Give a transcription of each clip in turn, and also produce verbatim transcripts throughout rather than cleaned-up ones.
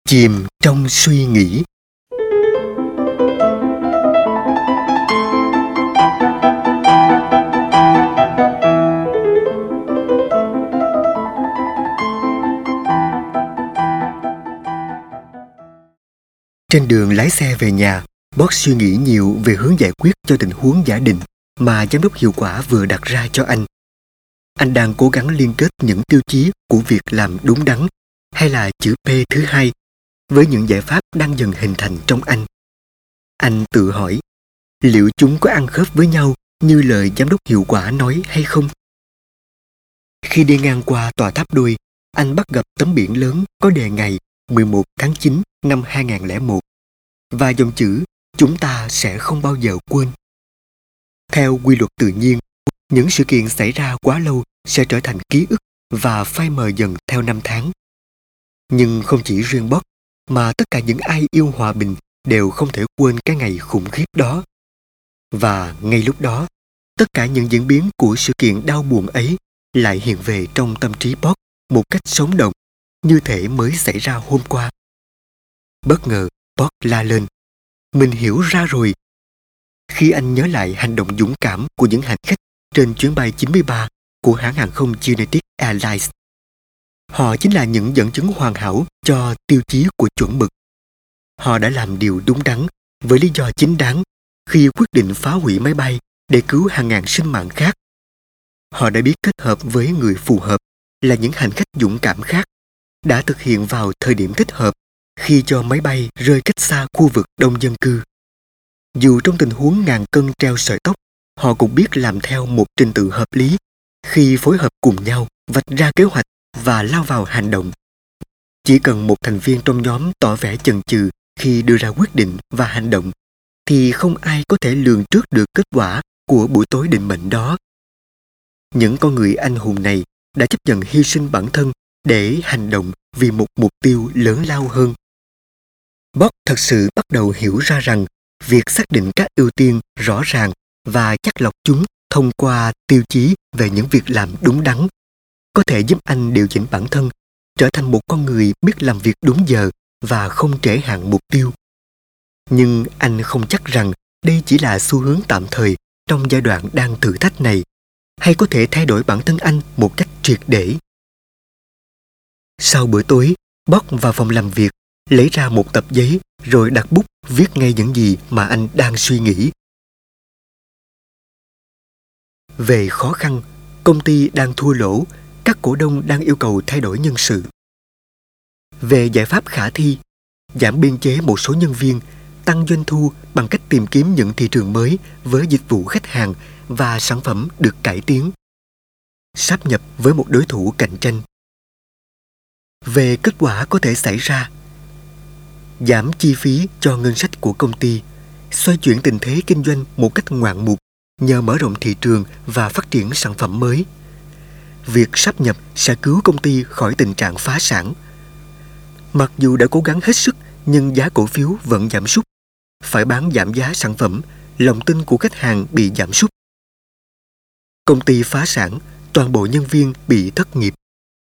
Chìm trong suy nghĩ. Trên đường lái xe về nhà, Boss suy nghĩ nhiều về hướng giải quyết cho tình huống giả định mà giám đốc hiệu quả vừa đặt ra cho anh. Anh đang cố gắng liên kết những tiêu chí của việc làm đúng đắn hay là chữ P thứ hai với những giải pháp đang dần hình thành trong anh. Anh tự hỏi, liệu chúng có ăn khớp với nhau như lời giám đốc hiệu quả nói hay không? Khi đi ngang qua tòa tháp đôi, anh bắt gặp tấm biển lớn có đề ngày mười một tháng chín năm hai nghìn không trăm lẻ một và dòng chữ "Chúng ta sẽ không bao giờ quên". Theo quy luật tự nhiên, những sự kiện xảy ra quá lâu sẽ trở thành ký ức và phai mờ dần theo năm tháng. Nhưng không chỉ riêng Boss, mà tất cả những ai yêu hòa bình đều không thể quên cái ngày khủng khiếp đó. Và ngay lúc đó, tất cả những diễn biến của sự kiện đau buồn ấy lại hiện về trong tâm trí Boss một cách sống động, như thể mới xảy ra hôm qua. Bất ngờ, Boss la lên, mình hiểu ra rồi. Khi anh nhớ lại hành động dũng cảm của những hành khách trên chuyến bay chín mươi ba của hãng hàng không United Airlines. Họ chính là những dẫn chứng hoàn hảo cho tiêu chí của chuẩn mực. Họ đã làm điều đúng đắn với lý do chính đáng khi quyết định phá hủy máy bay để cứu hàng ngàn sinh mạng khác. Họ đã biết kết hợp với người phù hợp là những hành khách dũng cảm khác, đã thực hiện vào thời điểm thích hợp khi cho máy bay rơi cách xa khu vực đông dân cư. Dù trong tình huống ngàn cân treo sợi tóc, họ cũng biết làm theo một trình tự hợp lý khi phối hợp cùng nhau vạch ra kế hoạch và lao vào hành động. Chỉ cần một thành viên trong nhóm tỏ vẻ chần chừ khi đưa ra quyết định và hành động, thì không ai có thể lường trước được kết quả của buổi tối định mệnh đó. Những con người anh hùng này đã chấp nhận hy sinh bản thân để hành động vì một mục tiêu lớn lao hơn. Boss thật sự bắt đầu hiểu ra rằng việc xác định các ưu tiên rõ ràng và chắt lọc chúng thông qua tiêu chí về những việc làm đúng đắn có thể giúp anh điều chỉnh bản thân, trở thành một con người biết làm việc đúng giờ và không trễ hạn mục tiêu. Nhưng anh không chắc rằng đây chỉ là xu hướng tạm thời trong giai đoạn đang thử thách này, hay có thể thay đổi bản thân anh một cách triệt để. Sau bữa tối, Boss vào phòng làm việc, lấy ra một tập giấy rồi đặt bút viết ngay những gì mà anh đang suy nghĩ. Về khó khăn, công ty đang thua lỗ, các cổ đông đang yêu cầu thay đổi nhân sự. Về giải pháp khả thi, giảm biên chế một số nhân viên, tăng doanh thu bằng cách tìm kiếm những thị trường mới với dịch vụ khách hàng và sản phẩm được cải tiến. Sáp nhập với một đối thủ cạnh tranh. Về kết quả có thể xảy ra, giảm chi phí cho ngân sách của công ty, xoay chuyển tình thế kinh doanh một cách ngoạn mục nhờ mở rộng thị trường và phát triển sản phẩm mới. Việc sáp nhập sẽ cứu công ty khỏi tình trạng phá sản. Mặc dù đã cố gắng hết sức nhưng giá cổ phiếu vẫn giảm sút. Phải bán giảm giá sản phẩm, lòng tin của khách hàng bị giảm sút. Công ty phá sản, toàn bộ nhân viên bị thất nghiệp.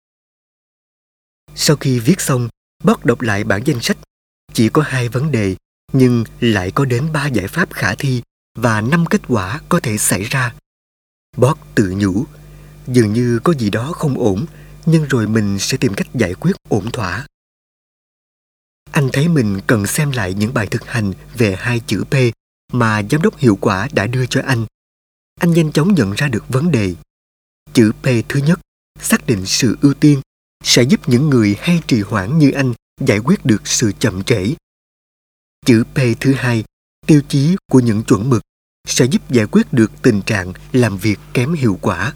Sau khi viết xong, Boss đọc lại bản danh sách. Chỉ có hai vấn đề, nhưng lại có đến ba giải pháp khả thi và năm kết quả có thể xảy ra. Boss tự nhủ, dường như có gì đó không ổn, nhưng rồi mình sẽ tìm cách giải quyết ổn thỏa. Anh thấy mình cần xem lại những bài thực hành về hai chữ P mà giám đốc hiệu quả đã đưa cho anh. Anh nhanh chóng nhận ra được vấn đề. Chữ P thứ nhất, xác định sự ưu tiên, sẽ giúp những người hay trì hoãn như anh giải quyết được sự chậm trễ. Chữ P thứ hai, tiêu chí của những chuẩn mực, sẽ giúp giải quyết được tình trạng làm việc kém hiệu quả.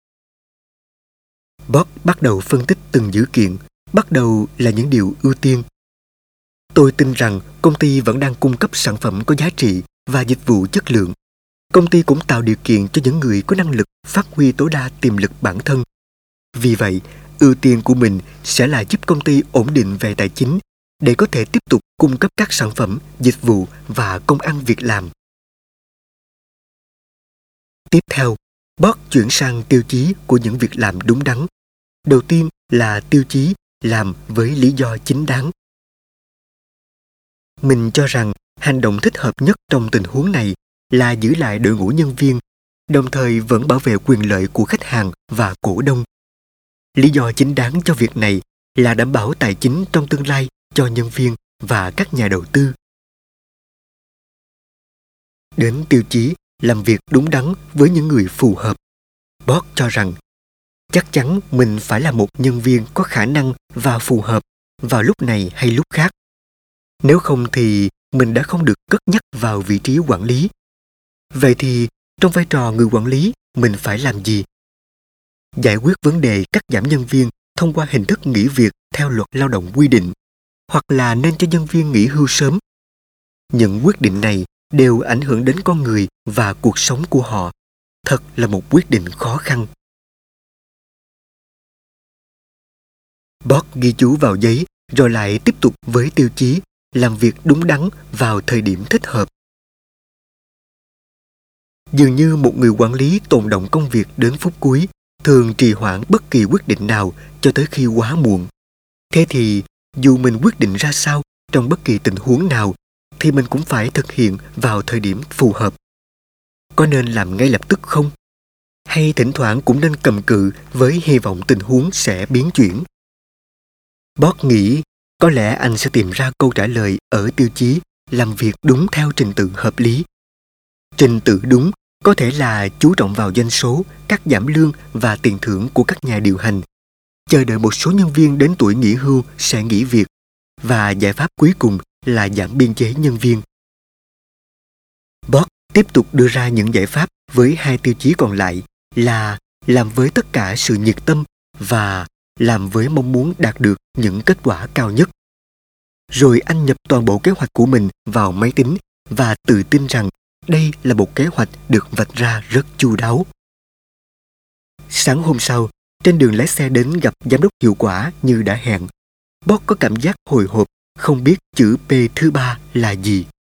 Boss bắt đầu phân tích từng dữ kiện, bắt đầu là những điều ưu tiên. Tôi tin rằng công ty vẫn đang cung cấp sản phẩm có giá trị và dịch vụ chất lượng. Công ty cũng tạo điều kiện cho những người có năng lực phát huy tối đa tiềm lực bản thân. Vì vậy, ưu tiên của mình sẽ là giúp công ty ổn định về tài chính để có thể tiếp tục cung cấp các sản phẩm, dịch vụ và công ăn việc làm. Tiếp theo, Boss chuyển sang tiêu chí của những việc làm đúng đắn. Đầu tiên là tiêu chí làm với lý do chính đáng. Mình cho rằng hành động thích hợp nhất trong tình huống này là giữ lại đội ngũ nhân viên, đồng thời vẫn bảo vệ quyền lợi của khách hàng và cổ đông. Lý do chính đáng cho việc này là đảm bảo tài chính trong tương lai cho nhân viên và các nhà đầu tư. Đến tiêu chí làm việc đúng đắn với những người phù hợp, Boss cho rằng chắc chắn mình phải là một nhân viên có khả năng và phù hợp vào lúc này hay lúc khác. Nếu không thì mình đã không được cất nhắc vào vị trí quản lý. Vậy thì trong vai trò người quản lý, mình phải làm gì? Giải quyết vấn đề cắt giảm nhân viên thông qua hình thức nghỉ việc theo luật lao động quy định, hoặc là nên cho nhân viên nghỉ hưu sớm. Những quyết định này đều ảnh hưởng đến con người và cuộc sống của họ. Thật là một quyết định khó khăn. Boss ghi chú vào giấy rồi lại tiếp tục với tiêu chí làm việc đúng đắn vào thời điểm thích hợp. Dường như một người quản lý tồn đọng công việc đến phút cuối, thường trì hoãn bất kỳ quyết định nào cho tới khi quá muộn. Thế thì dù mình quyết định ra sao trong bất kỳ tình huống nào thì mình cũng phải thực hiện vào thời điểm phù hợp. Có nên làm ngay lập tức không? Hay thỉnh thoảng cũng nên cầm cự với hy vọng tình huống sẽ biến chuyển? Boss nghĩ có lẽ anh sẽ tìm ra câu trả lời ở tiêu chí làm việc đúng theo trình tự hợp lý. Trình tự đúng có thể là chú trọng vào doanh số, cắt giảm lương và tiền thưởng của các nhà điều hành, chờ đợi một số nhân viên đến tuổi nghỉ hưu sẽ nghỉ việc, và giải pháp cuối cùng là giảm biên chế nhân viên. Boss tiếp tục đưa ra những giải pháp với hai tiêu chí còn lại là làm với tất cả sự nhiệt tâm và làm với mong muốn đạt được những kết quả cao nhất. Rồi anh nhập toàn bộ kế hoạch của mình vào máy tính và tự tin rằng đây là một kế hoạch được vạch ra rất chu đáo. Sáng hôm sau, trên đường lái xe đến gặp giám đốc hiệu quả như đã hẹn, Boss có cảm giác hồi hộp, không biết chữ P thứ ba là gì.